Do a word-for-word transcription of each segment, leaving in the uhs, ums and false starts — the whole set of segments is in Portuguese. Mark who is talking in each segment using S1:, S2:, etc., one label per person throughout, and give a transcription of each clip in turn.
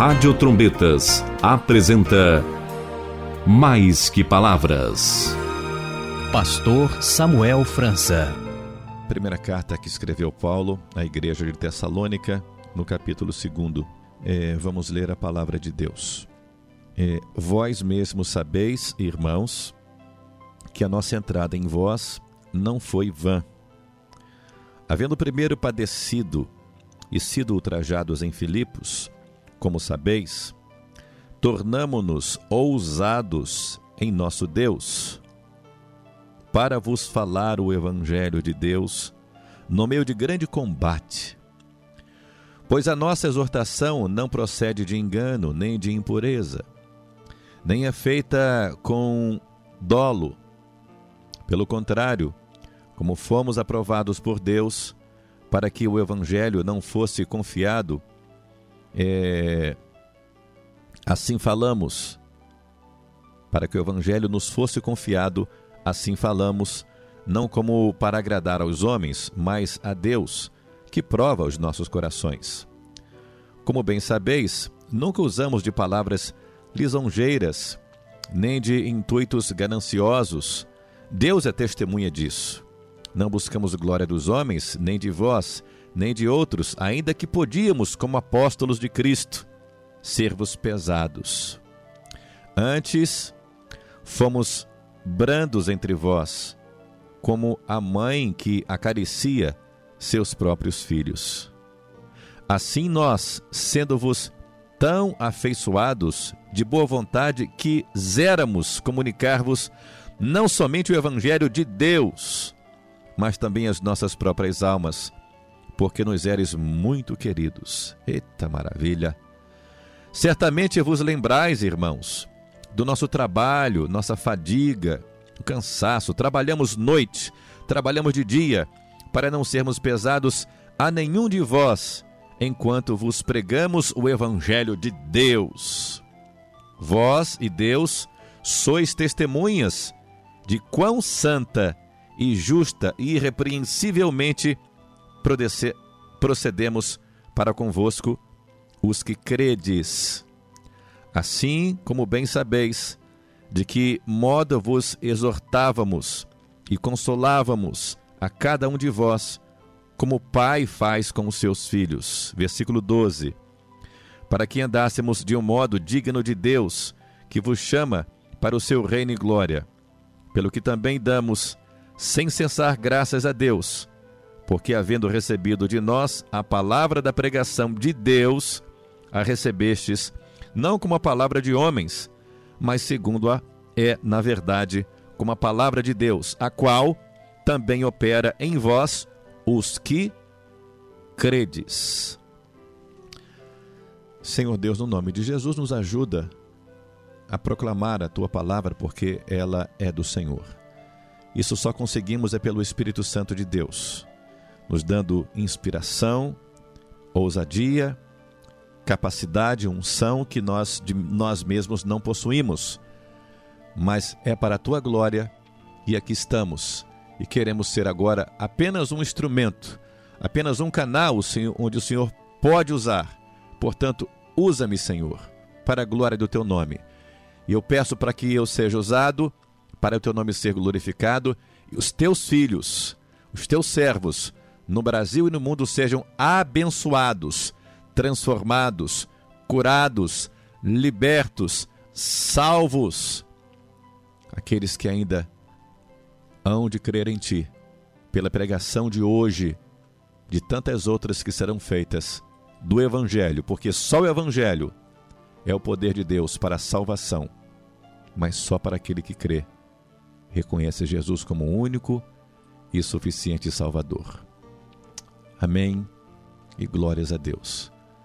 S1: Rádio Trombetas apresenta Mais que Palavras. Pastor Samuel França.
S2: Primeira carta que escreveu Paulo à igreja de Tessalônica, no capítulo dois. É, vamos ler a palavra de Deus. É, vós mesmos sabeis, irmãos, que a nossa entrada em vós não foi vã. Havendo primeiro padecido e sido ultrajados em Filipos, como sabeis, tornamo-nos ousados em nosso Deus, para vos falar o Evangelho de Deus no meio de grande combate. Pois a nossa exortação não procede de engano, nem de impureza, nem é feita com dolo. Pelo contrário, como fomos aprovados por Deus, para que o Evangelho não fosse confiado, é, assim falamos, para que o Evangelho nos fosse confiado, assim falamos, não como para agradar aos homens, mas a Deus, que prova os nossos corações. Como bem sabeis, nunca usamos de palavras lisonjeiras, nem de intuitos gananciosos. Deus é testemunha disso. Não buscamos glória dos homens, nem de vós, nem de outros, ainda que podíamos, como apóstolos de Cristo, ser-vos pesados. Antes, fomos brandos entre vós, como a mãe que acaricia seus próprios filhos. Assim nós, sendo-vos tão afeiçoados, de boa vontade, quiséramos comunicar-vos não somente o Evangelho de Deus, mas também as nossas próprias almas, porque nos eres muito queridos. Eita maravilha! Certamente vos lembrais, irmãos, do nosso trabalho, nossa fadiga, o cansaço. Trabalhamos noite, trabalhamos de dia, para não sermos pesados a nenhum de vós, enquanto vos pregamos o Evangelho de Deus. Vós e Deus sois testemunhas de quão santa e justa e irrepreensivelmente procedemos para convosco, os que credes. Assim como bem sabeis, de que modo vos exortávamos e consolávamos a cada um de vós, como o pai faz com os seus filhos. Versículo doze. Para que andássemos de um modo digno de Deus, que vos chama para o seu reino e glória. Pelo que também damos, sem cessar, graças a Deus, porque havendo recebido de nós a palavra da pregação de Deus, a recebestes, não como a palavra de homens, mas segundo a é, na verdade, como a palavra de Deus, a qual também opera em vós os que credes. Senhor Deus, no nome de Jesus, nos ajuda a proclamar a Tua palavra, porque ela é do Senhor. Isso só conseguimos é pelo Espírito Santo de Deus, nos dando inspiração, ousadia, capacidade, unção que nós, de nós mesmos não possuímos, mas é para a Tua glória, e aqui estamos, e queremos ser agora apenas um instrumento, apenas um canal onde o Senhor pode usar. Portanto, usa-me, Senhor, para a glória do Teu nome. E eu peço para que eu seja usado, para o Teu nome ser glorificado, e os Teus filhos, os Teus servos, no Brasil e no mundo sejam abençoados, transformados, curados, libertos, salvos. Aqueles que ainda hão de crer em Ti, pela pregação de hoje, de tantas outras que serão feitas, do Evangelho, porque só o Evangelho é o poder de Deus para a salvação, mas só para aquele que crê, reconhece Jesus como o único e suficiente Salvador. Amém e glórias a Deus.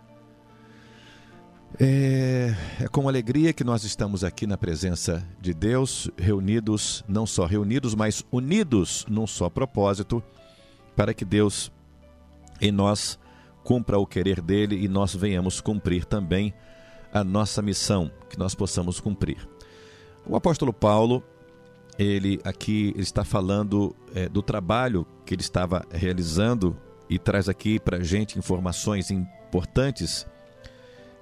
S2: É, é com alegria que nós estamos aqui na presença de Deus, reunidos, não só reunidos, mas unidos num só propósito, para que Deus em nós cumpra o querer dele e nós venhamos cumprir também a nossa missão, que nós possamos cumprir. O apóstolo Paulo, ele aqui está falando é, do trabalho que ele estava realizando e traz aqui para a gente informações importantes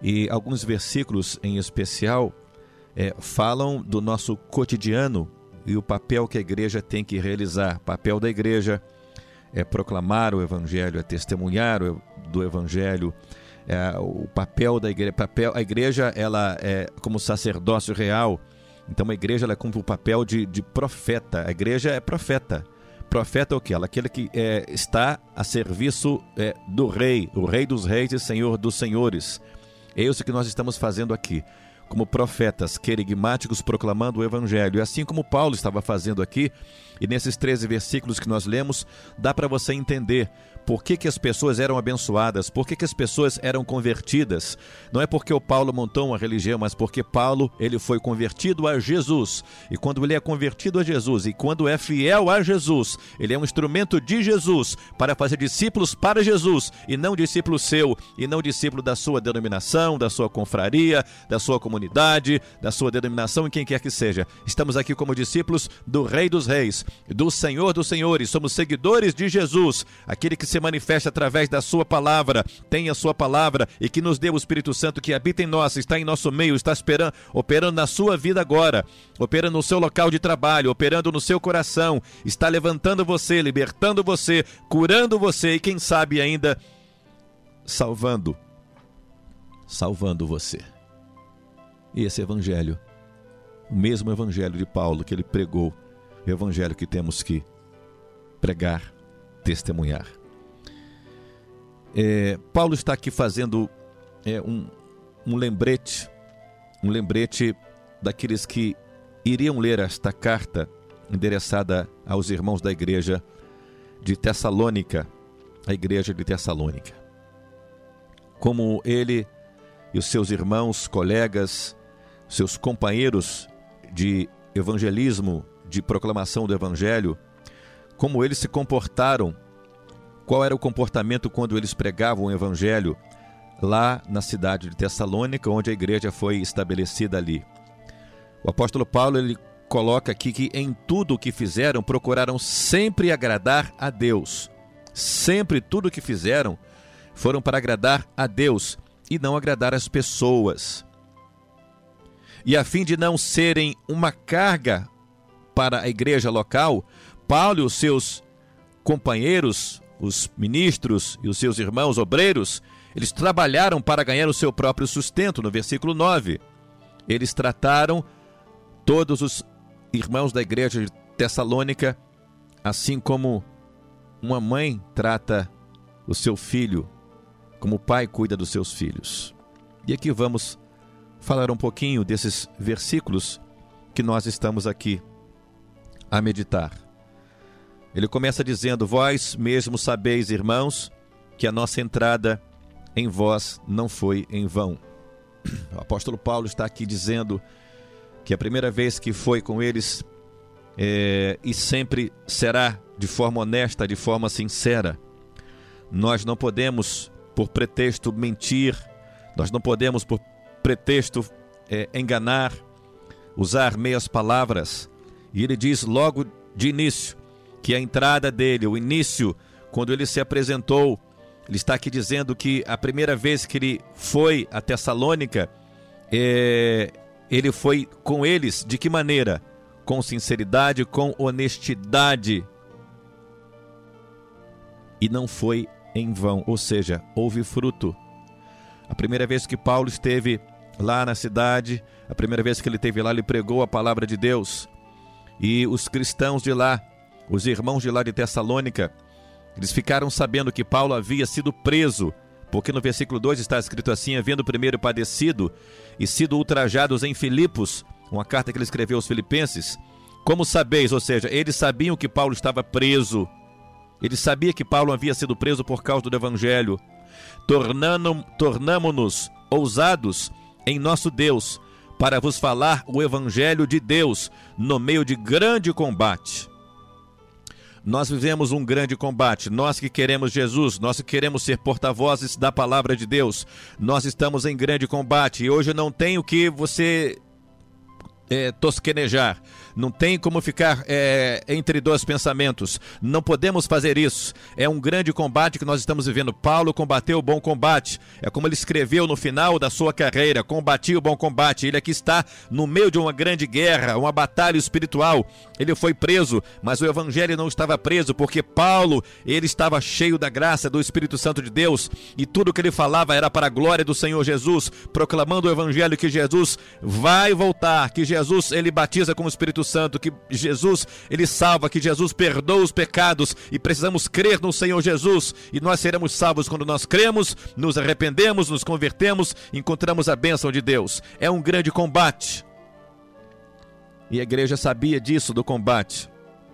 S2: E alguns versículos em especial é, falam do nosso cotidiano e o papel que a igreja tem que realizar. O papel da igreja é proclamar o evangelho, é testemunhar o, do evangelho. É, o papel da igreja, papel, a igreja ela é como sacerdócio real. Então a igreja ela cumpre o papel de, de profeta. A igreja é profeta. Profeta é o que? Ela, aquele que é, está a serviço é, do rei, o rei dos reis e senhor dos senhores. É isso que nós estamos fazendo aqui, como profetas querigmáticos proclamando o evangelho. E assim como Paulo estava fazendo aqui, e nesses treze versículos que nós lemos, dá para você entender por que, que as pessoas eram abençoadas, por que, que as pessoas eram convertidas. Não é porque o Paulo montou uma religião, mas porque Paulo ele foi convertido a Jesus. E quando ele é convertido a Jesus, e quando é fiel a Jesus, ele é um instrumento de Jesus para fazer discípulos para Jesus, e não discípulo seu, e não discípulo da sua denominação, da sua confraria, da sua comunidade, da sua denominação, em quem quer que seja. Estamos aqui como discípulos do Rei dos Reis, do Senhor dos Senhores. Somos seguidores de Jesus, aquele que se manifesta através da sua palavra, tem a sua palavra e que nos deu o Espírito Santo que habita em nós, está em nosso meio, está esperando, operando na sua vida agora, operando no seu local de trabalho, operando no seu coração, está levantando você, libertando você, curando você e quem sabe ainda salvando, salvando você. E esse evangelho, o mesmo evangelho de Paulo que ele pregou, o evangelho que temos que pregar, testemunhar. É, Paulo está aqui fazendo é, um, um lembrete, um lembrete daqueles que iriam ler esta carta endereçada aos irmãos da igreja de Tessalônica, a igreja de Tessalônica. Como ele e os seus irmãos, colegas, seus companheiros de evangelismo, de proclamação do evangelho, como eles se comportaram, qual era o comportamento quando eles pregavam o evangelho lá na cidade de Tessalônica, onde a igreja foi estabelecida ali. O apóstolo Paulo ele coloca aqui que em tudo o que fizeram, procuraram sempre agradar a Deus. Sempre tudo o que fizeram foram para agradar a Deus e não agradar as pessoas. E a fim de não serem uma carga para a igreja local, Paulo e os seus companheiros, os ministros e os seus irmãos obreiros, eles trabalharam para ganhar o seu próprio sustento. No versículo nove, eles trataram todos os irmãos da igreja de Tessalônica assim como uma mãe trata o seu filho, como o pai cuida dos seus filhos. E aqui vamos falar um pouquinho desses versículos que nós estamos aqui a meditar. Ele começa dizendo: vós mesmos sabeis, irmãos, que a nossa entrada em vós não foi em vão. O apóstolo Paulo está aqui dizendo que a primeira vez que foi com eles é, e sempre será de forma honesta, de forma sincera. Nós não podemos, por pretexto, mentir, nós não podemos, por pretexto, é, enganar, usar meias palavras. E ele diz logo de início que a entrada dele, o início, quando ele se apresentou, ele está aqui dizendo que a primeira vez que ele foi a Tessalônica, é, ele foi com eles de que maneira? Com sinceridade, com honestidade. E não foi em vão, ou seja, houve fruto. A primeira vez que Paulo esteve lá na cidade, a primeira vez que ele esteve lá, ele pregou a palavra de Deus. E os cristãos de lá, os irmãos de lá de Tessalônica, eles ficaram sabendo que Paulo havia sido preso, porque no versículo dois está escrito assim: havendo primeiro padecido e sido ultrajados em Filipos, uma carta que ele escreveu aos filipenses. Como sabeis, ou seja, eles sabiam que Paulo estava preso, eles sabiam que Paulo havia sido preso por causa do evangelho. Tornando, tornamo-nos ousados em nosso Deus, para vos falar o evangelho de Deus no meio de grande combate. Nós vivemos um grande combate, nós que queremos Jesus, nós que queremos ser porta-vozes da palavra de Deus, nós estamos em grande combate. E hoje não tem o que você É, tosquenejar, não tem como ficar é, entre dois pensamentos, não podemos fazer isso. É um grande combate que nós estamos vivendo. Paulo combateu o bom combate, é como ele escreveu no final da sua carreira: combati o bom combate. Ele aqui está no meio de uma grande guerra, uma batalha espiritual. Ele foi preso, mas o evangelho não estava preso, porque Paulo, ele estava cheio da graça do Espírito Santo de Deus, e tudo que ele falava era para a glória do Senhor Jesus, proclamando o evangelho, que Jesus vai voltar, que Jesus Jesus, ele batiza com o Espírito Santo, que Jesus, ele salva, que Jesus perdoa os pecados, e precisamos crer no Senhor Jesus, e nós seremos salvos quando nós cremos, nos arrependemos, nos convertemos, encontramos a bênção de Deus. É um grande combate, e a igreja sabia disso, do combate.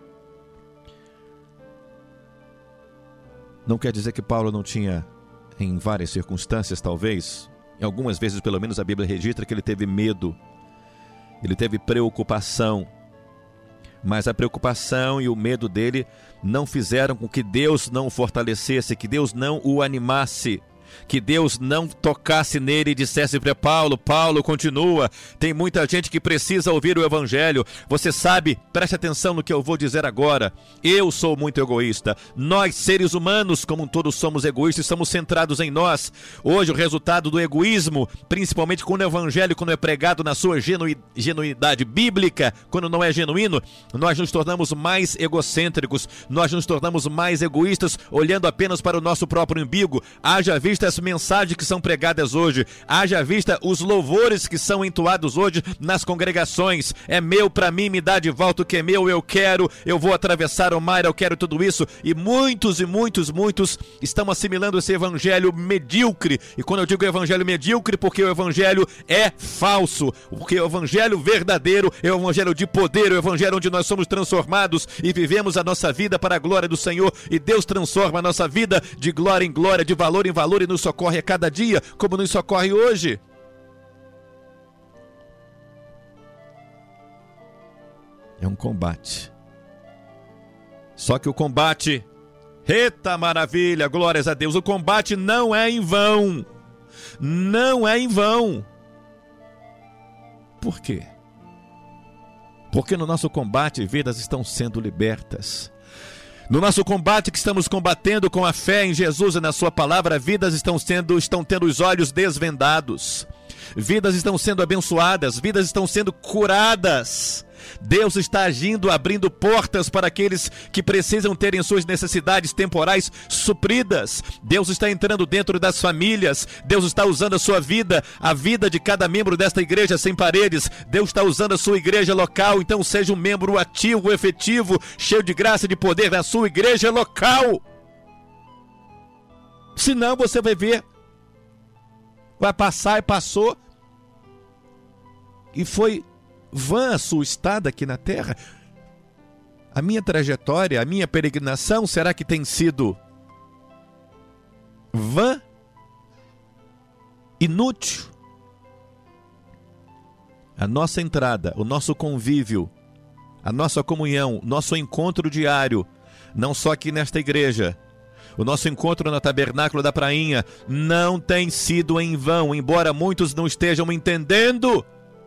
S2: Não quer dizer que Paulo não tinha, em várias circunstâncias talvez, em algumas vezes pelo menos a Bíblia registra que ele teve medo, ele teve preocupação, mas a preocupação e o medo dele não fizeram com que Deus não o fortalecesse, que Deus não o animasse, que Deus não tocasse nele e dissesse para Paulo: Paulo, continua, tem muita gente que precisa ouvir o evangelho. Você sabe, preste atenção no que eu vou dizer agora, eu sou muito egoísta, nós seres humanos como um todo somos egoístas, estamos centrados em nós. Hoje o resultado do egoísmo, principalmente quando o evangelho, quando é pregado na sua genu... genuidade bíblica, quando não é genuíno, nós nos tornamos mais egocêntricos, nós nos tornamos mais egoístas, olhando apenas para o nosso próprio umbigo. Haja vista as mensagens que são pregadas hoje, haja vista os louvores que são entoados hoje nas congregações: é meu, para mim, me dá de volta o que é meu, eu quero, eu vou atravessar o mar, eu quero tudo isso. E muitos e muitos, muitos estão assimilando esse evangelho medíocre. E quando eu digo evangelho medíocre, porque o evangelho é falso, porque o evangelho verdadeiro é o evangelho de poder, o evangelho onde nós somos transformados e vivemos a nossa vida para a glória do Senhor, e Deus transforma a nossa vida de glória em glória, de valor em valor, e nos socorre a cada dia, como nos socorre hoje. É um combate. Só que o combate, eita maravilha, glórias a Deus, o combate não é em vão. Não é em vão. Por quê? Porque no nosso combate vidas estão sendo libertas. No nosso combate que estamos combatendo com a fé em Jesus e na sua palavra, vidas estão sendo, estão tendo os olhos desvendados, vidas estão sendo abençoadas, vidas estão sendo curadas. Deus está agindo, abrindo portas para aqueles que precisam terem suas necessidades temporais supridas. Deus está entrando dentro das famílias. Deus está usando a sua vida, a vida de cada membro desta igreja sem paredes. Deus está usando a sua igreja local. Então seja um membro ativo, efetivo, cheio de graça e de poder na sua igreja local. Senão você vai ver, vai passar e passou, e foi vã a sua estada aqui na terra. A minha trajetória, a minha peregrinação, será que tem sido vã? Inútil? A nossa entrada, o nosso convívio, a nossa comunhão, nosso encontro diário, não só aqui nesta igreja, o nosso encontro no Tabernáculo da Prainha, não tem sido em vão, embora muitos não estejam entendendo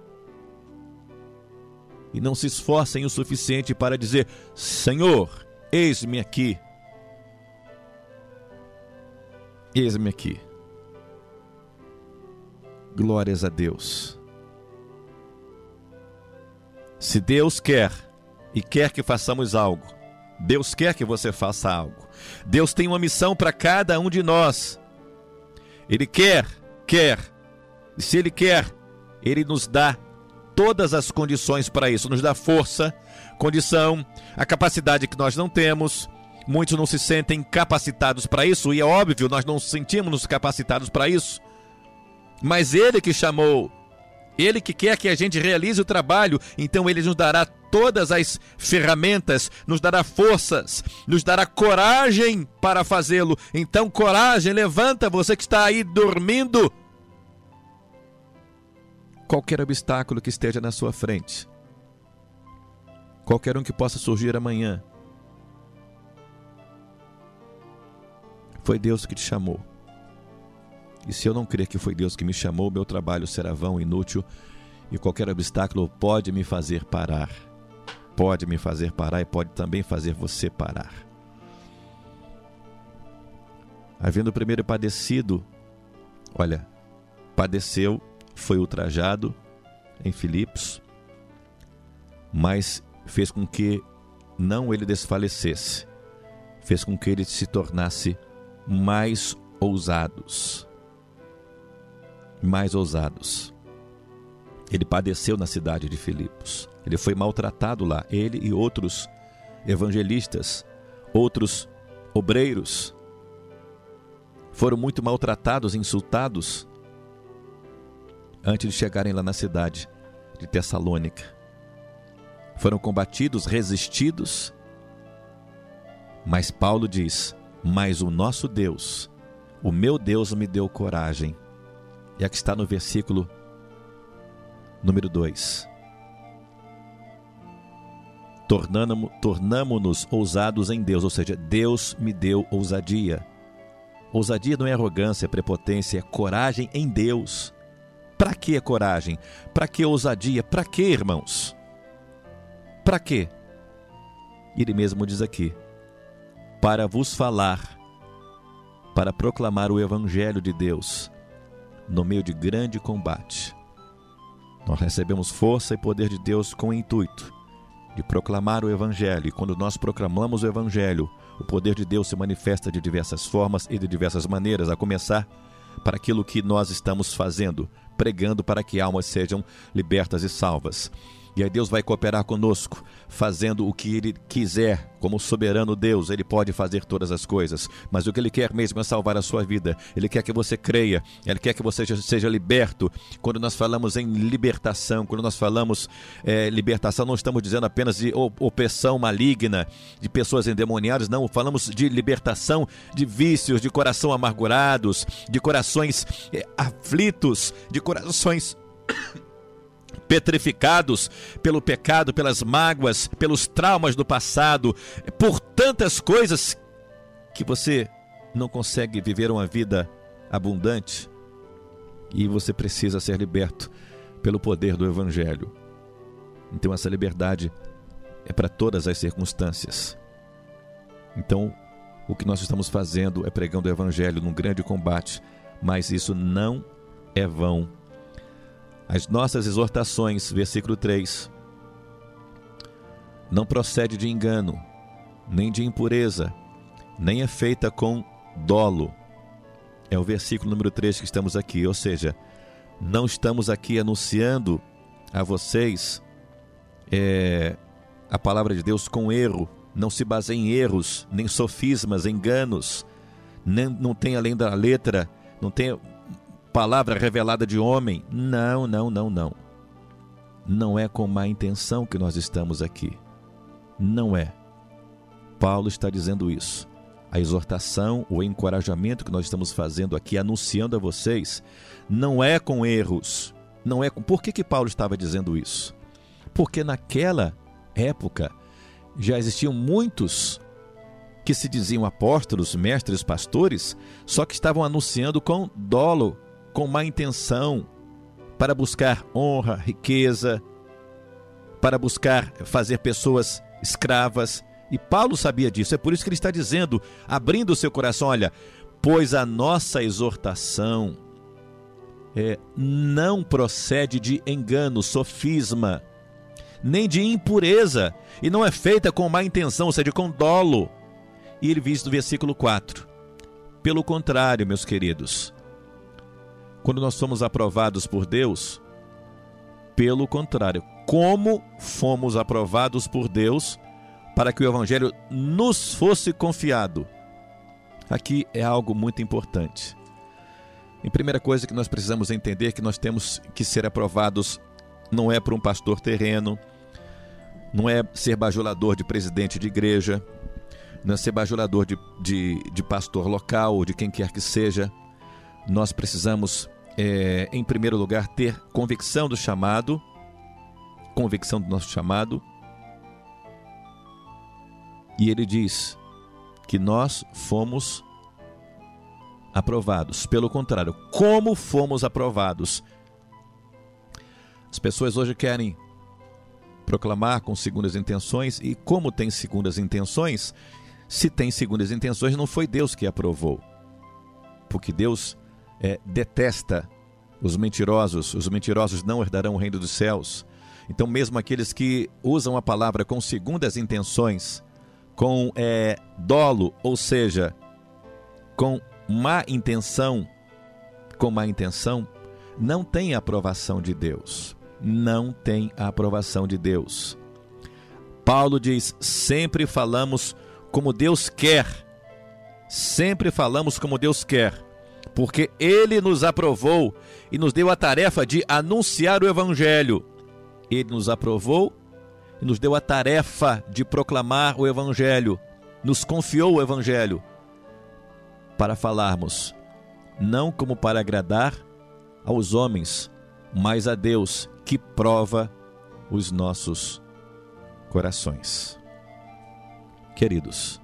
S2: e não se esforcem o suficiente para dizer: Senhor, eis-me aqui. Eis-me aqui. Glórias a Deus. Se Deus quer e quer que façamos algo, Deus quer que você faça algo. Deus tem uma missão para cada um de nós. Ele quer, quer. E se Ele quer, Ele nos dá todas as condições para isso, nos dá força, condição, a capacidade que nós não temos. Muitos não se sentem capacitados para isso, e é óbvio, nós não nos sentimos capacitados para isso, mas Ele que chamou, Ele que quer que a gente realize o trabalho, então Ele nos dará todas as ferramentas, nos dará forças, nos dará coragem para fazê-lo. Então coragem, levanta, você que está aí dormindo. Qualquer obstáculo que esteja na sua frente, qualquer um que possa surgir amanhã, foi Deus que te chamou. E se eu não crer que foi Deus que me chamou, meu trabalho será vão, inútil, E qualquer obstáculo pode me fazer parar. Pode me fazer parar e pode também fazer você parar. Havendo primeiro padecido, olha, padeceu, foi ultrajado em Filipos, mas fez com que não ele desfalecesse, fez com que ele se tornasse mais ousados. Mais ousados. Ele padeceu na cidade de Filipos. Ele foi maltratado lá. Ele e outros evangelistas, outros obreiros, foram muito maltratados, insultados, antes de chegarem lá na cidade de Tessalônica. Foram combatidos, resistidos. Mas Paulo diz: mas o nosso Deus, o meu Deus me deu coragem. E aqui está no versículo número dois. Tornamo-nos ousados em Deus, ou seja, Deus me deu ousadia. Ousadia não é arrogância, é prepotência, é coragem em Deus. Para que coragem? Para que ousadia? Para que, irmãos? Para quê? Ele mesmo diz aqui: para vos falar, para proclamar o evangelho de Deus, no meio de grande combate. Nós recebemos força e poder de Deus com o intuito de proclamar o evangelho. E quando nós proclamamos o evangelho, o poder de Deus se manifesta de diversas formas e de diversas maneiras, a começar para aquilo que nós estamos fazendo, pregando para que almas sejam libertas e salvas. E aí Deus vai cooperar conosco, fazendo o que Ele quiser. Como soberano Deus, Ele pode fazer todas as coisas. Mas o que Ele quer mesmo é salvar a sua vida. Ele quer que você creia, Ele quer que você seja liberto. Quando nós falamos em libertação, quando nós falamos é, libertação, não estamos dizendo apenas de opressão maligna, de pessoas endemoniadas, não. Falamos de libertação de vícios, de coração amargurados, de corações é, aflitos, de corações petrificados pelo pecado, pelas mágoas, pelos traumas do passado, por tantas coisas que você não consegue viver uma vida abundante, e você precisa ser liberto pelo poder do evangelho. Então essa liberdade é para todas as circunstâncias. Então o que nós estamos fazendo é pregando o evangelho num grande combate, mas isso não é vão. As nossas exortações, versículo três, não procede de engano, nem de impureza, nem é feita com dolo. É o versículo número três que estamos aqui, ou seja, não estamos aqui anunciando a vocês é, a palavra de Deus com erro, não se baseia em erros, nem sofismas, enganos, nem, não tem além da letra, não tem palavra revelada de homem. Não, não, não, não. Não é com má intenção que nós estamos aqui. Não é. Paulo está dizendo isso. A exortação, o encorajamento que nós estamos fazendo aqui, anunciando a vocês, não é com erros. Não é com... Por que que Paulo estava dizendo isso? Porque naquela época já existiam muitos que se diziam apóstolos, mestres, pastores, só que estavam anunciando com dolo, com má intenção, para buscar honra, riqueza, para buscar fazer pessoas escravas. E Paulo sabia disso, é por isso que ele está dizendo, abrindo o seu coração, olha, pois a nossa exortação é, não procede de engano, sofisma, nem de impureza, e não é feita com má intenção, ou seja, com dolo. E ele diz no versículo quatro, pelo contrário, meus queridos, quando nós somos aprovados por Deus, pelo contrário, como fomos aprovados por Deus para que o evangelho nos fosse confiado. Aqui é algo muito importante. A primeira coisa que nós precisamos entender é que nós temos que ser aprovados, não é por um pastor terreno, não é ser bajulador de presidente de igreja, não é ser bajulador de, de, de pastor local ou de quem quer que seja. Nós precisamos, é, em primeiro lugar, ter convicção do chamado, convicção do nosso chamado. E ele diz que nós fomos aprovados. Pelo contrário, como fomos aprovados? As pessoas hoje querem proclamar com segundas intenções, e como tem segundas intenções, se tem segundas intenções, não foi Deus que aprovou. Porque Deus é, detesta os mentirosos, os mentirosos não herdarão o reino dos céus. Então mesmo aqueles que usam a palavra com segundas intenções, com é, dolo, ou seja, com má intenção, com má intenção, não tem a aprovação de Deus. Não tem a aprovação de Deus. Paulo diz, sempre falamos como Deus quer. Sempre falamos como Deus quer. Porque Ele nos aprovou e nos deu a tarefa de anunciar o Evangelho. Ele nos aprovou e nos deu a tarefa de proclamar o Evangelho. Nos confiou o Evangelho para falarmos, não como para agradar aos homens, mas a Deus, que prova os nossos corações. Queridos,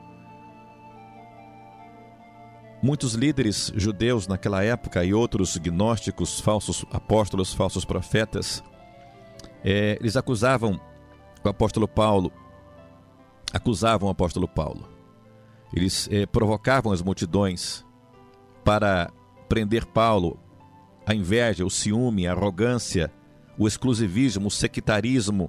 S2: muitos líderes judeus naquela época e outros gnósticos, falsos apóstolos, falsos profetas, é, eles acusavam o apóstolo Paulo, acusavam o apóstolo Paulo. Eles é, provocavam as multidões para prender Paulo. A inveja, o ciúme, a arrogância, o exclusivismo, o sectarismo.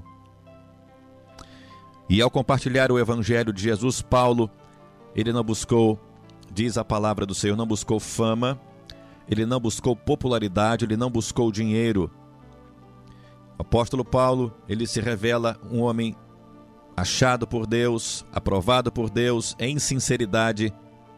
S2: E ao compartilhar o Evangelho de Jesus, Paulo, ele não buscou, diz a palavra do Senhor, não buscou fama, ele não buscou popularidade, ele não buscou dinheiro. O apóstolo Paulo, ele se revela um homem achado por Deus, aprovado por Deus, em sinceridade.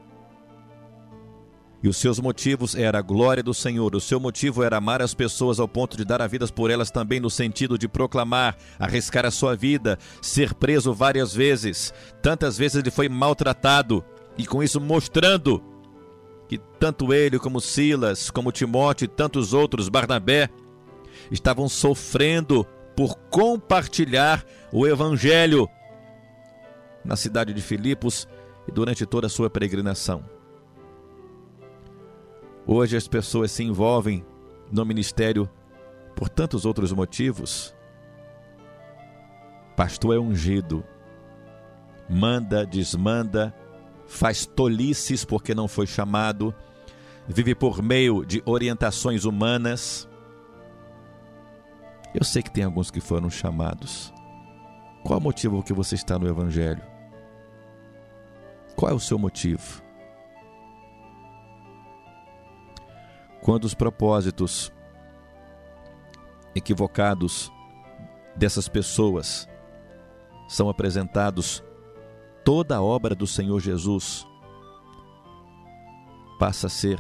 S2: E os seus motivos eram a glória do Senhor. O seu motivo era amar as pessoas ao ponto de dar a vida por elas também, no sentido de proclamar, arriscar a sua vida, ser preso várias vezes. Tantas vezes ele foi maltratado, e com isso mostrando que tanto ele como Silas, como Timóteo e tantos outros, Barnabé, estavam sofrendo por compartilhar o Evangelho na cidade de Filipos e durante toda a sua peregrinação. Hoje as pessoas se envolvem no ministério por tantos outros motivos. Pastor é ungido, manda, desmanda, faz tolices porque não foi chamado, vive por meio de orientações humanas. Eu sei que tem alguns que foram chamados. Qual é o motivo que você está no Evangelho? Qual é o seu motivo? Quando os propósitos equivocados dessas pessoas são apresentados, toda a obra do Senhor Jesus passa a ser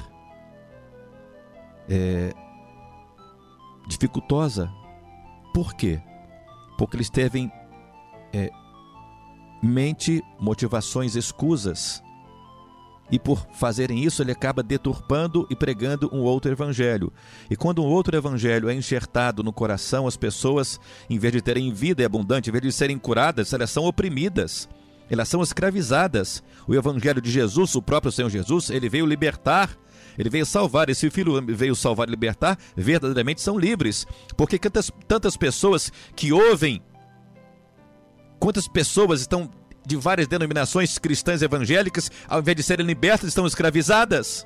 S2: é, dificultosa. Por quê? Porque eles têm é, mente, motivações escusas. E por fazerem isso, ele acaba deturpando e pregando um outro evangelho. E quando um outro evangelho é enxertado no coração, as pessoas, em vez de terem vida abundante, em vez de serem curadas, elas são oprimidas, elas são escravizadas. O evangelho de Jesus, o próprio Senhor Jesus, ele veio libertar, ele veio salvar. E se o Filho veio salvar e libertar, verdadeiramente são livres. Porque tantas, tantas pessoas que ouvem, quantas pessoas estão de várias denominações cristãs evangélicas, ao invés de serem libertas, estão escravizadas.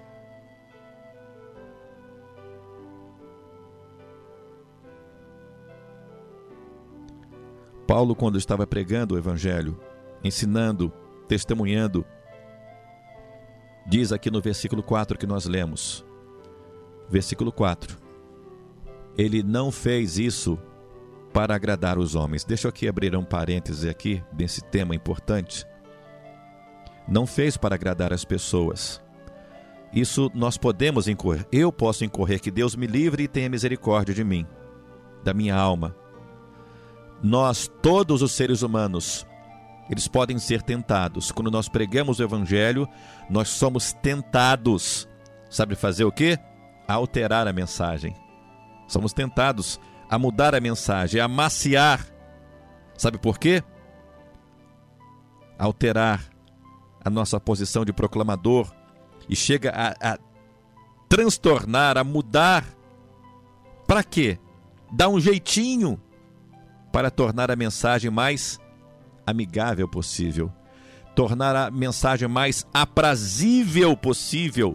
S2: Paulo, quando estava pregando o evangelho, ensinando, testemunhando, diz aqui no versículo quatro que nós lemos, versículo quatro, ele não fez isso para agradar os homens. Deixa eu aqui abrir um parêntese aqui, desse tema importante. Não fez para agradar as pessoas. Isso nós podemos incorrer. Eu posso incorrer, que Deus me livre e tenha misericórdia de mim, da minha alma. Nós, todos os seres humanos, eles podem ser tentados. Quando nós pregamos o evangelho, nós somos tentados. Sabe fazer o quê? Alterar a mensagem. Somos tentados a mudar a mensagem, a amaciar. Sabe por quê? Alterar a nossa posição de proclamador e chega a, a transtornar, a mudar. Para quê? dá um jeitinho para tornar a mensagem mais amigável possível, tornar a mensagem mais aprazível possível.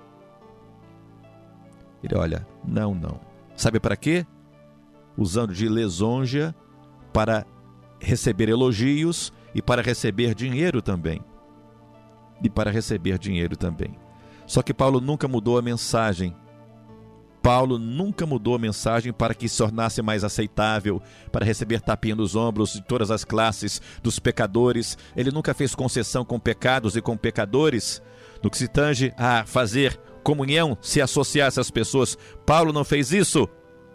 S2: Ele olha, não, não. Sabe para quê? Usando de lisonja para receber elogios e para receber dinheiro também. E para receber dinheiro também. Só que Paulo nunca mudou a mensagem. Paulo nunca mudou a mensagem para que se tornasse mais aceitável, para receber tapinha nos ombros de todas as classes, dos pecadores. Ele nunca fez concessão com pecados e com pecadores. No que se tange a fazer comunhão, se associar a essas pessoas, Paulo não fez isso.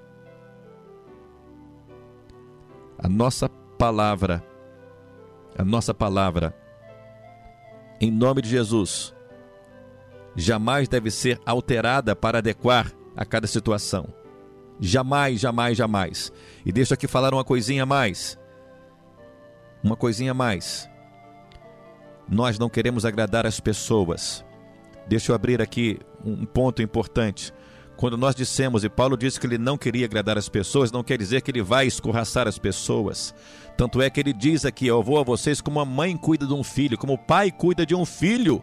S2: A nossa palavra, a nossa palavra, em nome de Jesus, jamais deve ser alterada para adequar a cada situação. Jamais, jamais, jamais. E deixa aqui falar uma coisinha a mais. Uma coisinha a mais. Nós não queremos agradar as pessoas. Deixa eu abrir aqui um ponto importante. Quando nós dissemos, e Paulo disse que ele não queria agradar as pessoas, não quer dizer que ele vai escorraçar as pessoas. Tanto é que ele diz aqui, eu vou a vocês como a mãe cuida de um filho, como o pai cuida de um filho.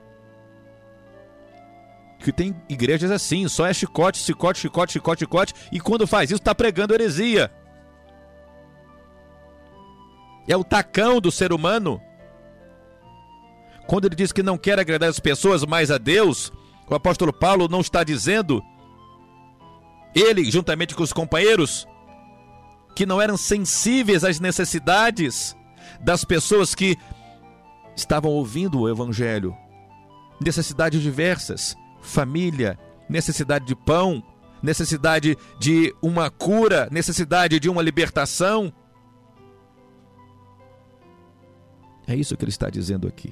S2: Que tem igrejas assim, só é chicote, chicote, chicote, chicote, chicote, e quando faz isso está pregando heresia. É o tacão do ser humano. Quando ele diz que não quer agradar as pessoas, mas a Deus, o apóstolo Paulo não está dizendo, ele, juntamente com os companheiros, que não eram sensíveis às necessidades das pessoas que estavam ouvindo o Evangelho. Necessidades diversas, família, necessidade de pão, necessidade de uma cura, necessidade de uma libertação. É isso que ele está dizendo aqui.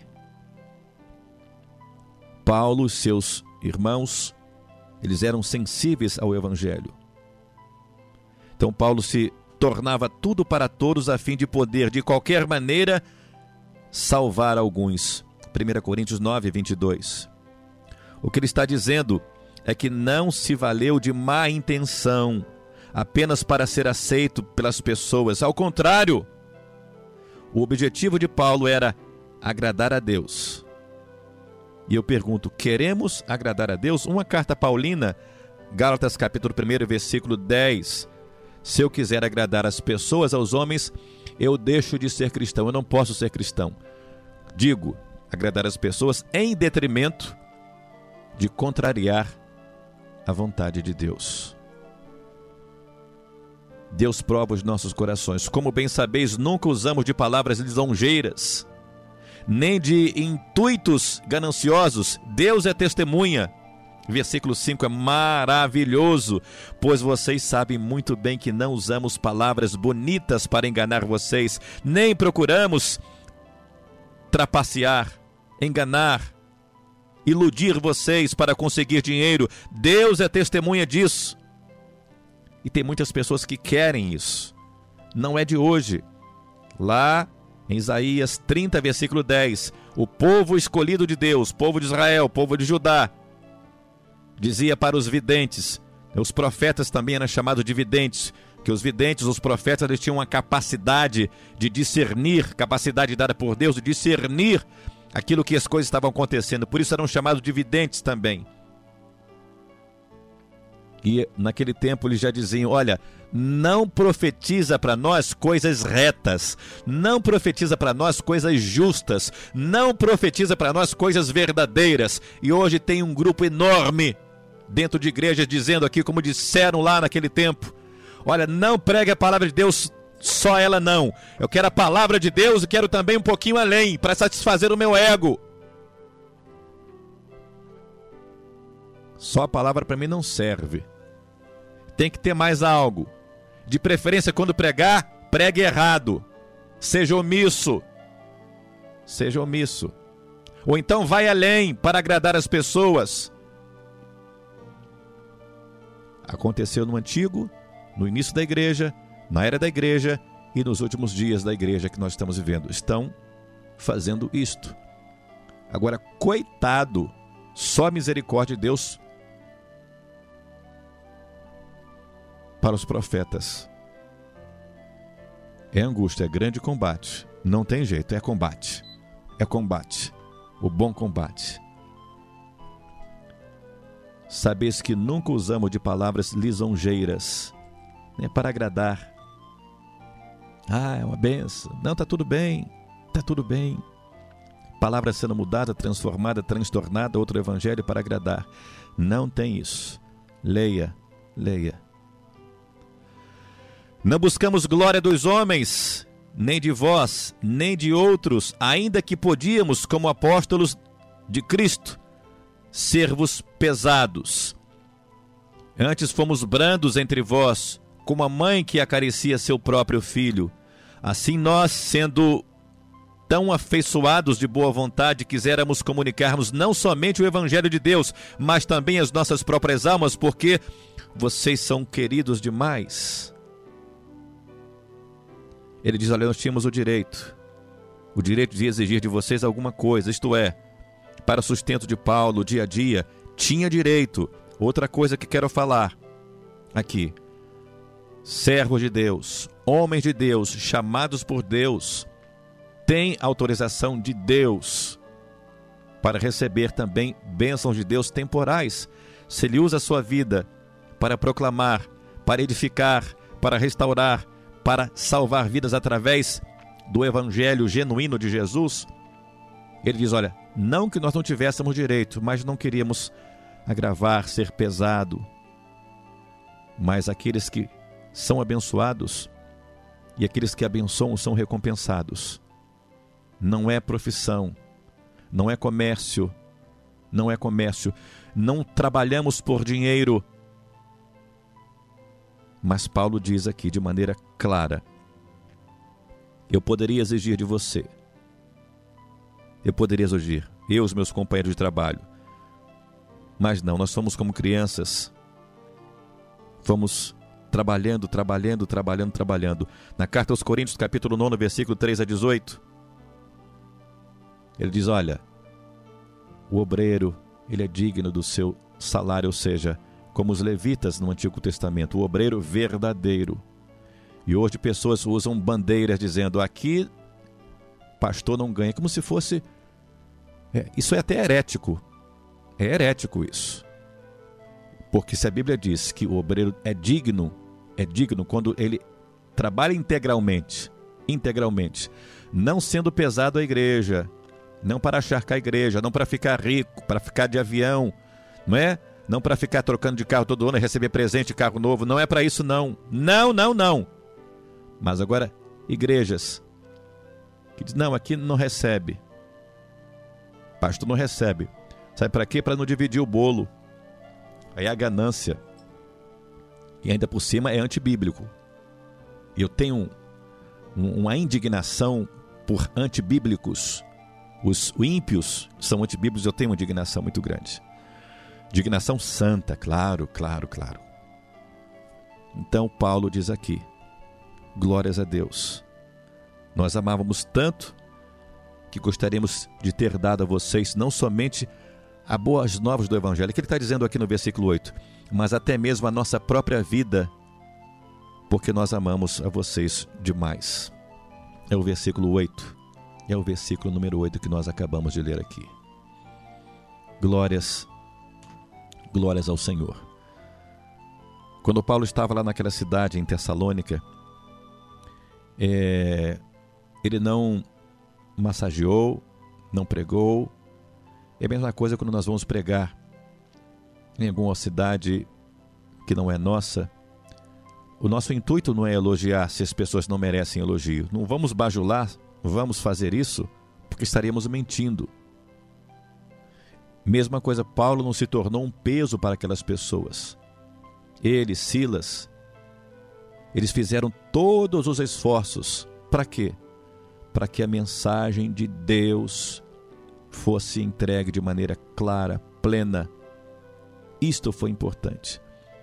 S2: Paulo e seus irmãos, eles eram sensíveis ao Evangelho. Então Paulo se tornava tudo para todos a fim de poder, de qualquer maneira, salvar alguns. primeira Coríntios nove, vinte e dois. O que ele está dizendo é que não se valeu de má intenção, apenas para ser aceito pelas pessoas. Ao contrário, o objetivo de Paulo era agradar a Deus. E eu pergunto, queremos agradar a Deus? Uma carta paulina, Gálatas capítulo um, versículo dez. Se eu quiser agradar as pessoas, aos homens, eu deixo de ser cristão. Eu não posso ser cristão. Digo, agradar as pessoas em detrimento de contrariar a vontade de Deus. Deus prova os nossos corações. Como bem sabeis, nunca usamos de palavras lisonjeiras, nem de intuitos gananciosos. Deus é testemunha. Versículo cinco é maravilhoso. Pois vocês sabem muito bem que não usamos palavras bonitas para enganar vocês, nem procuramos trapacear, enganar, iludir vocês para conseguir dinheiro. Deus é testemunha disso. E tem muitas pessoas que querem isso. Não é de hoje. Lá em Isaías trinta, versículo dez, o povo escolhido de Deus, povo de Israel, povo de Judá, dizia para os videntes, os profetas também eram chamados de videntes, que os videntes, os profetas, eles tinham uma capacidade de discernir, capacidade dada por Deus de discernir aquilo que as coisas estavam acontecendo, por isso eram chamados de videntes também. E naquele tempo eles já diziam, olha, não profetiza para nós coisas retas, não profetiza para nós coisas justas, não profetiza para nós coisas verdadeiras. E hoje tem um grupo enorme dentro de igrejas dizendo aqui, como disseram lá naquele tempo, olha, não pregue a palavra de Deus, só ela não. Eu quero a palavra de Deus e quero também um pouquinho além, para satisfazer o meu ego. Só a palavra para mim não serve. Tem que ter mais algo. De preferência, quando pregar, pregue errado. Seja omisso. Seja omisso. Ou então vai além para agradar as pessoas. Aconteceu no antigo, no início da igreja, na era da igreja e nos últimos dias da igreja que nós estamos vivendo. Estão fazendo isto. Agora, coitado, só a misericórdia de Deus para os profetas. É angústia, é grande combate. Não tem jeito, é combate. É combate. O bom combate. Sabeis que nunca usamos de palavras lisonjeiras, né, para agradar. Ah, é uma benção. Não, está tudo bem. Está tudo bem. Palavra sendo mudada, transformada, transtornada, outro evangelho para agradar. Não tem isso. Leia, leia. Não buscamos glória dos homens, nem de vós, nem de outros, ainda que podíamos, como apóstolos de Cristo, ser-vos pesados. Antes fomos brandos entre vós, como a mãe que acaricia seu próprio filho. Assim nós, sendo tão afeiçoados de boa vontade, quiséramos comunicar-nos não somente o Evangelho de Deus, mas também as nossas próprias almas, porque vocês são queridos demais. Ele diz, olha, nós tínhamos o direito, o direito de exigir de vocês alguma coisa, isto é, para o sustento de Paulo, dia a dia, tinha direito. Outra coisa que quero falar aqui, servos de Deus, homens de Deus, chamados por Deus, têm autorização de Deus para receber também bênçãos de Deus temporais. Se ele usa a sua vida para proclamar, para edificar, para restaurar, para salvar vidas através do evangelho genuíno de Jesus, ele diz, olha, não que nós não tivéssemos direito, mas não queríamos agravar, ser pesado. Mas aqueles que são abençoados e aqueles que abençoam são recompensados. Não é profissão, não é comércio, não é comércio. Não trabalhamos por dinheiro. Mas Paulo diz aqui de maneira clara, eu poderia exigir de você, eu poderia exigir, eu e os meus companheiros de trabalho, mas não, nós somos como crianças, fomos trabalhando, trabalhando, trabalhando, trabalhando. Na carta aos Coríntios, capítulo nove, versículo três a dezoito, ele diz, olha, o obreiro, ele é digno do seu salário, ou seja, como os levitas no Antigo Testamento, o obreiro verdadeiro. E hoje pessoas usam bandeiras dizendo, aqui pastor não ganha, como se fosse... É, isso é até herético. É herético isso. Porque se a Bíblia diz que o obreiro é digno, é digno quando ele trabalha integralmente, integralmente, não sendo pesado à igreja, não para acharcar a igreja, não para ficar rico, para ficar de avião, não é? Não para ficar trocando de carro todo ano e receber presente de carro novo. Não é para isso, não. Não, não, não. Mas agora, igrejas que dizem, não, aqui não recebe. Pastor não recebe. Sabe para quê? Para não dividir o bolo. Aí a ganância. E ainda por cima é antibíblico. E eu tenho um, uma indignação por antibíblicos. Os ímpios são antibíblicos, eu tenho uma indignação muito grande. Indignação santa, claro, claro, claro. Então Paulo diz aqui, glórias a Deus. Nós amávamos tanto que gostaríamos de ter dado a vocês não somente as boas novas do Evangelho, que ele está dizendo aqui no versículo oito, mas até mesmo a nossa própria vida, porque nós amamos a vocês demais. É o versículo oito, é o versículo número oito que nós acabamos de ler aqui. Glórias Glórias ao Senhor. Quando Paulo estava lá naquela cidade em Tessalônica, é, ele não massageou, não pregou. É a mesma coisa quando nós vamos pregar em alguma cidade que não é nossa. O nosso intuito não é elogiar se as pessoas não merecem elogio. Não vamos bajular, vamos fazer isso porque estaríamos mentindo. Mesma coisa, Paulo não se tornou um peso para aquelas pessoas. Ele, Silas, eles fizeram todos os esforços. Para quê? Para que a mensagem de Deus fosse entregue de maneira clara, plena. Isto foi importante.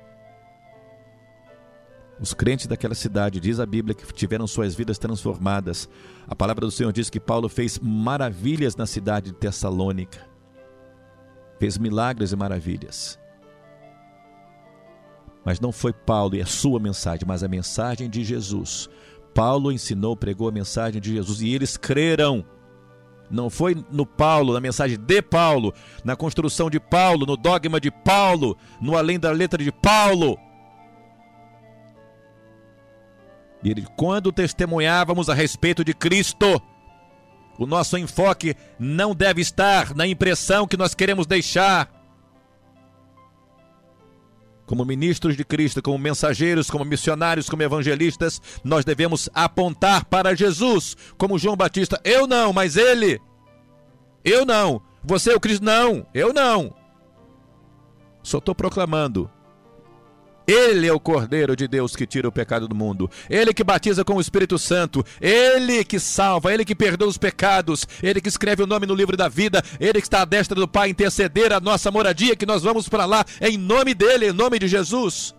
S2: Os crentes daquela cidade, diz a Bíblia, que tiveram suas vidas transformadas. A palavra do Senhor diz que Paulo fez maravilhas na cidade de Tessalônica. Fez milagres e maravilhas. Mas não foi Paulo e a sua mensagem, mas a mensagem de Jesus. Paulo ensinou, pregou a mensagem de Jesus e eles creram. Não foi no Paulo, na mensagem de Paulo, na construção de Paulo, no dogma de Paulo, no além da letra de Paulo. E ele, quando testemunhávamos a respeito de Cristo, o nosso enfoque não deve estar na impressão que nós queremos deixar. Como ministros de Cristo, como mensageiros, como missionários, como evangelistas, nós devemos apontar para Jesus, como João Batista. Eu não, mas ele. Eu não. Você é o Cristo? Não, eu não. Só estou proclamando. Ele é o Cordeiro de Deus que tira o pecado do mundo. Ele que batiza com o Espírito Santo. Ele que salva. Ele que perdoa os pecados. Ele que escreve o nome no livro da vida. Ele que está à destra do Pai interceder a nossa moradia, que nós vamos para lá em nome dele, em nome de Jesus.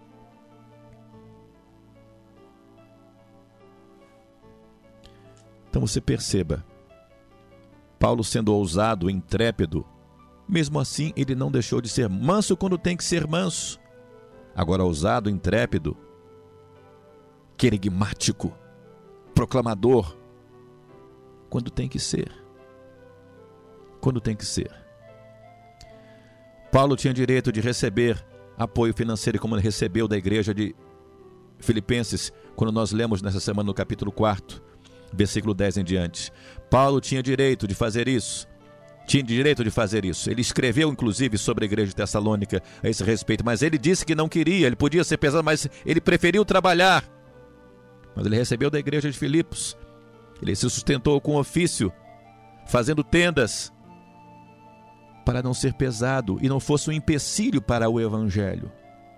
S2: Então você perceba, Paulo sendo ousado, intrépido, mesmo assim ele não deixou de ser manso quando tem que ser manso. Agora, ousado, intrépido, querigmático, proclamador, quando tem que ser. Quando tem que ser. Paulo tinha direito de receber apoio financeiro, como ele recebeu da igreja de Filipenses, quando nós lemos nessa semana no capítulo quatro, versículo dez em diante. Paulo tinha direito de fazer isso. Tinha direito de fazer isso. Ele escreveu, inclusive, sobre a igreja de Tessalônica a esse respeito, mas ele disse que não queria, ele podia ser pesado, mas ele preferiu trabalhar. Mas ele recebeu da igreja de Filipos. Ele se sustentou com ofício, fazendo tendas, para não ser pesado e não fosse um empecilho para o evangelho.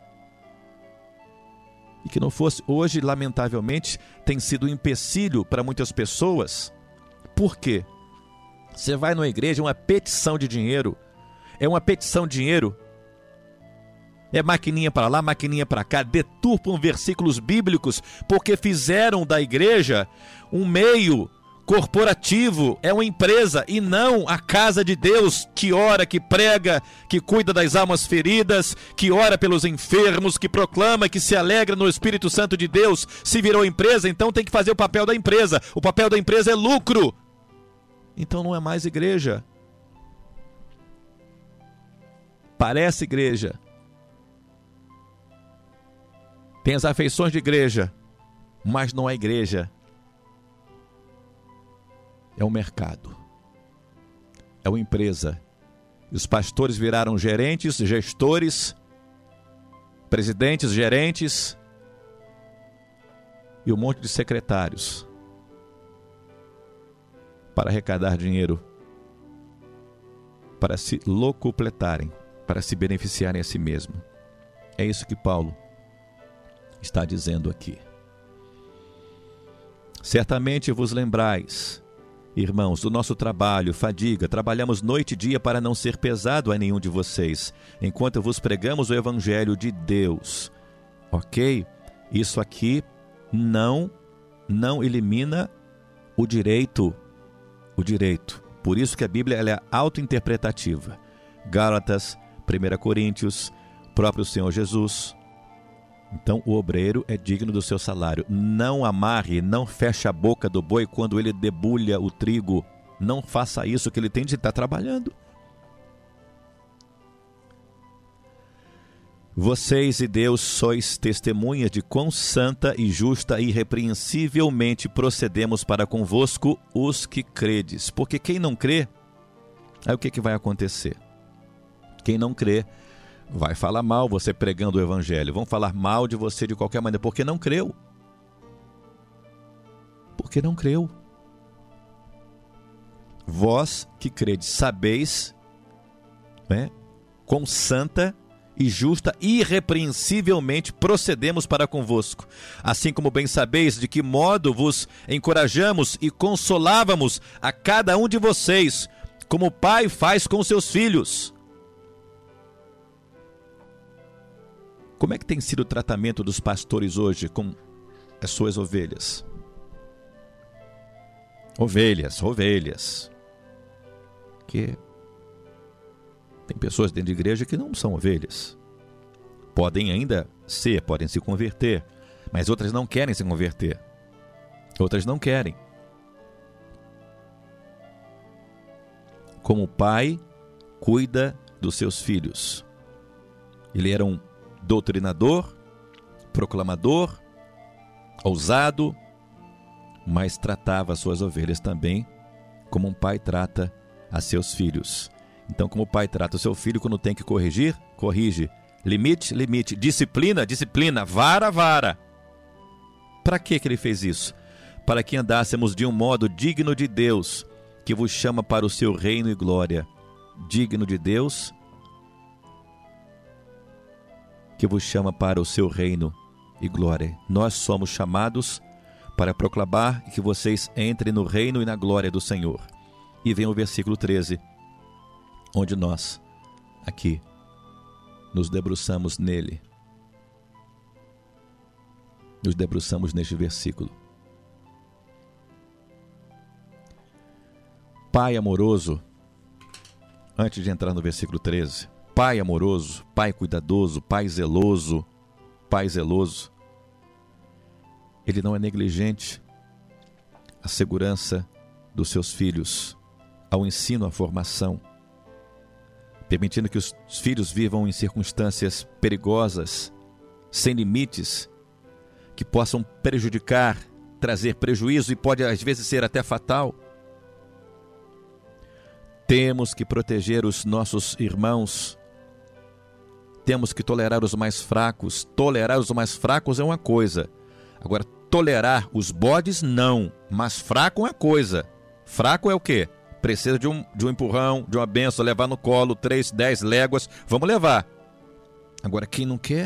S2: E que não fosse, hoje, lamentavelmente, tem sido um empecilho para muitas pessoas. Por quê? Você vai numa igreja, é uma petição de dinheiro. É uma petição de dinheiro. É maquininha para lá, maquininha para cá. Deturpam versículos bíblicos porque fizeram da igreja um meio corporativo. É uma empresa e não a casa de Deus que ora, que prega, que cuida das almas feridas, que ora pelos enfermos, que proclama, que se alegra no Espírito Santo de Deus. Se virou empresa, então tem que fazer o papel da empresa. O papel da empresa é lucro. Então não é mais igreja. Parece igreja. Tem as afeições de igreja, mas não é igreja. É um mercado. É uma empresa. E os pastores viraram gerentes, gestores, presidentes, gerentes e um monte de secretários para arrecadar dinheiro, para se locupletarem, para se beneficiarem a si mesmo. É isso que Paulo está dizendo aqui. Certamente vos lembrais, irmãos, do nosso trabalho, fadiga, trabalhamos noite e dia para não ser pesado a nenhum de vocês, enquanto vos pregamos o Evangelho de Deus. Ok? Isso aqui não, não elimina o direito O direito. Por isso que a Bíblia ela é autointerpretativa. Gálatas, primeira Coríntios, próprio Senhor Jesus. Então o obreiro é digno do seu salário. Não amarre, não feche a boca do boi quando ele debulha o trigo. Não faça isso, que ele tem de estar trabalhando. Vocês e Deus sois testemunhas de quão santa e justa e irrepreensivelmente procedemos para convosco os que credes. Porque quem não crê, aí o que, que vai acontecer? Quem não crê vai falar mal você pregando o evangelho. Vão falar mal de você de qualquer maneira, porque não creu. Porque não creu. Vós que credes, sabeis, né, quão santa e justa e irrepreensivelmente procedemos para convosco, assim como bem sabeis de que modo vos encorajamos e consolávamos a cada um de vocês, como o pai faz com seus filhos. Como é que tem sido o tratamento dos pastores hoje com as suas ovelhas? Ovelhas, ovelhas. Que tem pessoas dentro de igreja que não são ovelhas. Podem ainda ser, podem se converter, mas outras não querem se converter. Outras não querem. Como o pai cuida dos seus filhos. Ele era um doutrinador, proclamador, ousado, mas tratava as suas ovelhas também como um pai trata a seus filhos. Então, como o pai trata o seu filho, quando tem que corrigir, corrige. Limite, limite. Disciplina, disciplina. Vara, vara. Para que que ele fez isso? Para que andássemos de um modo digno de Deus, que vos chama para o seu reino e glória. Digno de Deus, que vos chama para o seu reino e glória. Nós somos chamados para proclamar que vocês entrem no reino e na glória do Senhor. E vem o versículo treze, onde nós, aqui, nos debruçamos nele. Nos debruçamos neste versículo. Pai amoroso, antes de entrar no versículo treze, Pai amoroso, Pai cuidadoso, Pai zeloso, Pai zeloso, Ele não é negligente à segurança dos seus filhos, ao ensino, à formação, permitindo que os filhos vivam em circunstâncias perigosas, sem limites, que possam prejudicar, trazer prejuízo e pode às vezes ser até fatal. Temos que proteger os nossos irmãos, temos que tolerar os mais fracos. Tolerar os mais fracos é uma coisa, agora tolerar os bodes não, mas fraco é uma coisa. Fraco é o quê? Precisa de um, de um empurrão, de uma benção, levar no colo, três, dez léguas, vamos levar. Agora, quem não quer,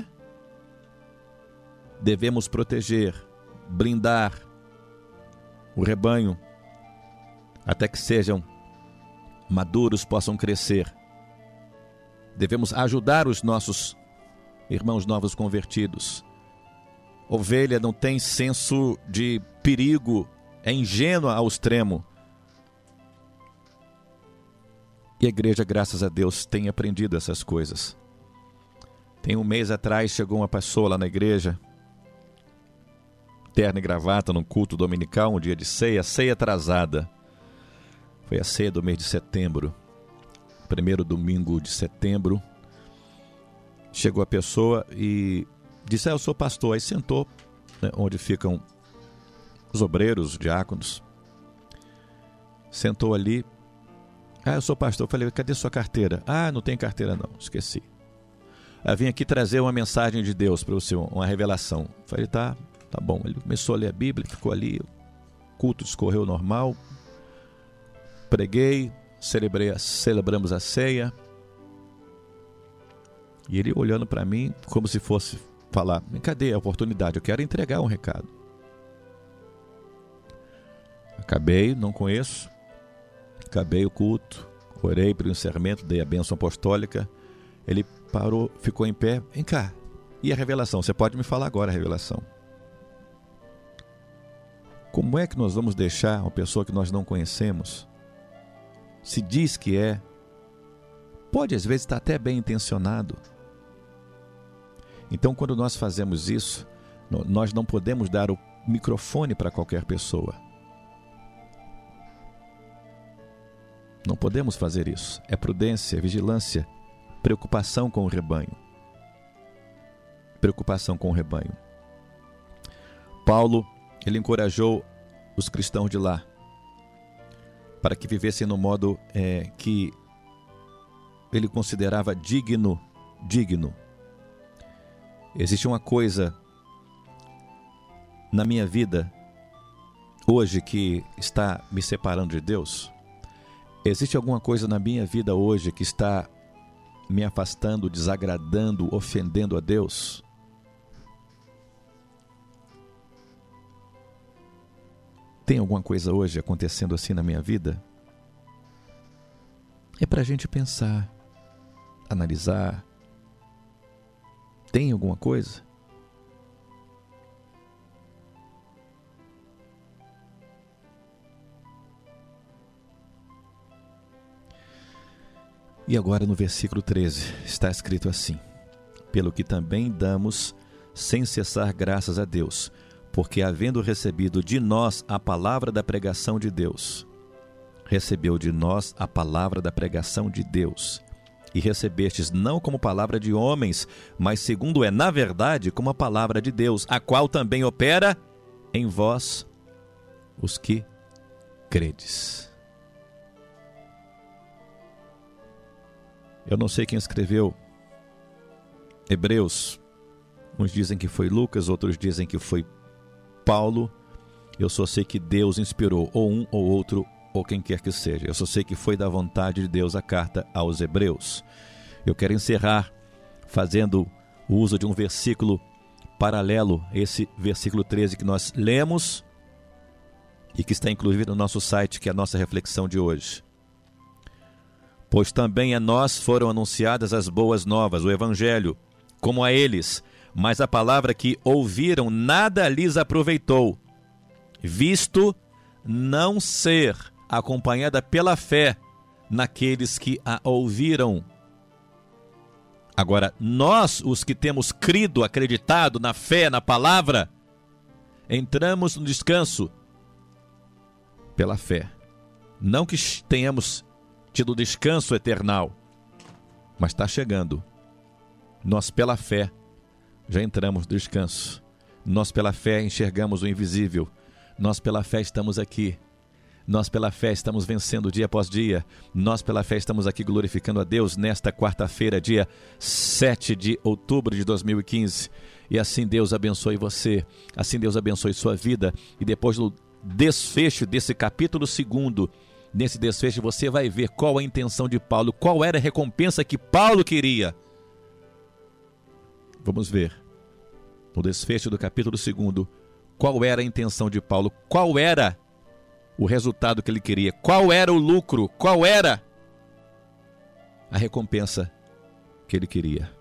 S2: devemos proteger, blindar o rebanho, até que sejam maduros, possam crescer. Devemos ajudar os nossos irmãos novos convertidos. Ovelha não tem senso de perigo, é ingênua ao extremo. E a igreja, graças a Deus, tem aprendido essas coisas. Tem um mês atrás, chegou uma pessoa lá na igreja, terno e gravata, num culto dominical, um dia de ceia, ceia atrasada. Foi a ceia do mês de setembro, primeiro domingo de setembro. Chegou a pessoa e disse, ah, eu sou pastor. Aí sentou, né, onde ficam os obreiros, os diáconos. Sentou ali. Ah, eu sou pastor. Eu falei, cadê sua carteira? Ah, não tem carteira não, esqueci. Eu vim aqui trazer uma mensagem de Deus para você, uma revelação. Eu falei, tá, tá bom. Ele começou a ler a Bíblia, ficou ali, o culto discorreu normal. Preguei, celebrei, celebramos a ceia. E ele olhando para mim, como se fosse falar, cadê a oportunidade? Eu quero entregar um recado. Acabei, não conheço. Acabei o culto, orei para o encerramento, dei a bênção apostólica. Ele parou, ficou em pé. Vem cá, e a revelação? Você pode me falar agora a revelação. Como é que nós vamos deixar uma pessoa que nós não conhecemos, se diz que é, pode às vezes estar até bem intencionado. Então, quando nós fazemos isso, nós não podemos dar o microfone para qualquer pessoa. Não podemos fazer isso. É prudência, vigilância, preocupação com o rebanho. Preocupação com o rebanho. Paulo, ele encorajou os cristãos de lá para que vivessem no modo é, que ele considerava digno, digno. Existe uma coisa na minha vida hoje que está me separando de Deus? Existe alguma coisa na minha vida hoje que está me afastando, desagradando, ofendendo a Deus? Tem alguma coisa hoje acontecendo assim na minha vida? É para a gente pensar, analisar. Tem alguma coisa? E agora no versículo treze está escrito assim: pelo que também damos sem cessar graças a Deus, porque havendo recebido de nós a palavra da pregação de Deus, recebeu de nós a palavra da pregação de Deus, e recebestes não como palavra de homens, mas segundo é, na verdade, como a palavra de Deus, a qual também opera em vós, os que credes. Eu não sei quem escreveu Hebreus. Uns dizem que foi Lucas, outros dizem que foi Paulo. Eu só sei que Deus inspirou ou um ou outro, ou quem quer que seja. Eu só sei que foi da vontade de Deus a carta aos Hebreus. Eu quero encerrar fazendo o uso de um versículo paralelo, esse versículo treze que nós lemos e que está inclusive no nosso site, que é a nossa reflexão de hoje. Pois também a nós foram anunciadas as boas novas, o Evangelho, como a eles, mas a palavra que ouviram nada lhes aproveitou, visto não ser acompanhada pela fé naqueles que a ouviram. Agora, nós, os que temos crido, acreditado na fé, na palavra, entramos no descanso pela fé. Não que tenhamos tido descanso eternal, mas está chegando. Nós, pela fé, já entramos no descanso. Nós, pela fé, enxergamos o invisível. Nós, pela fé, estamos aqui. Nós, pela fé, estamos vencendo dia após dia. Nós, pela fé, estamos aqui glorificando a Deus nesta quarta-feira, dia sete de outubro de dois mil e quinze. E assim Deus abençoe você, assim Deus abençoe sua vida. E depois do desfecho desse capítulo segundo, nesse desfecho você vai ver qual a intenção de Paulo, qual era a recompensa que Paulo queria. Vamos ver, no desfecho do capítulo segundo, qual era a intenção de Paulo, qual era o resultado que ele queria, qual era o lucro, qual era a recompensa que ele queria.